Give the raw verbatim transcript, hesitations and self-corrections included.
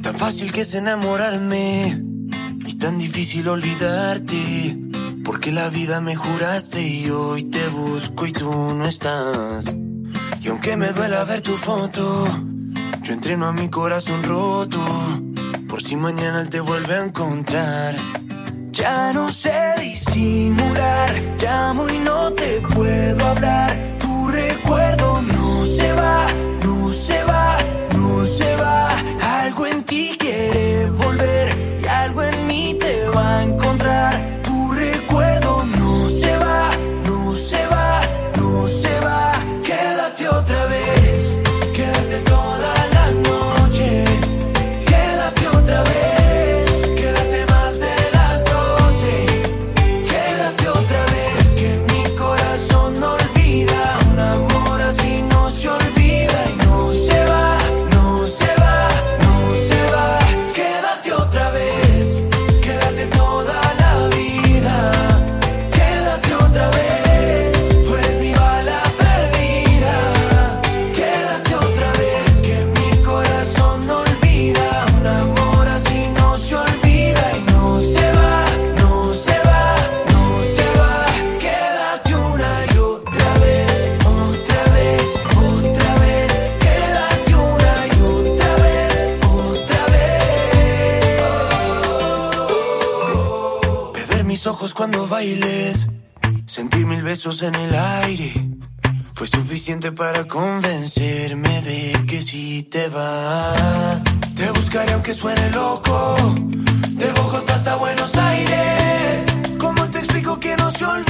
Tan fácil que es enamorarme y tan difícil olvidarte, porque la vida me juraste y hoy te busco y tú no estás. Y aunque me duela ver tu foto, yo entreno a mi corazón roto, por si mañana él te vuelve a encontrar. Ya no sé disimular, llamo y no te puedo hablar. Tu recuerdo no se va, no se va, no se va. Algo en ti quiere volver y algo en mí te va a encontrar. Tu recuerdo no se va, no se va, no se va. Quédate otra vez, quédate toda la noche. Quédate otra vez. Cuando bailes, sentir mil besos en el aire, fue suficiente para convencerme de que si te vas, te buscaré aunque suene loco, de Bogotá hasta Buenos Aires. ¿Cómo te explico que no se olvida?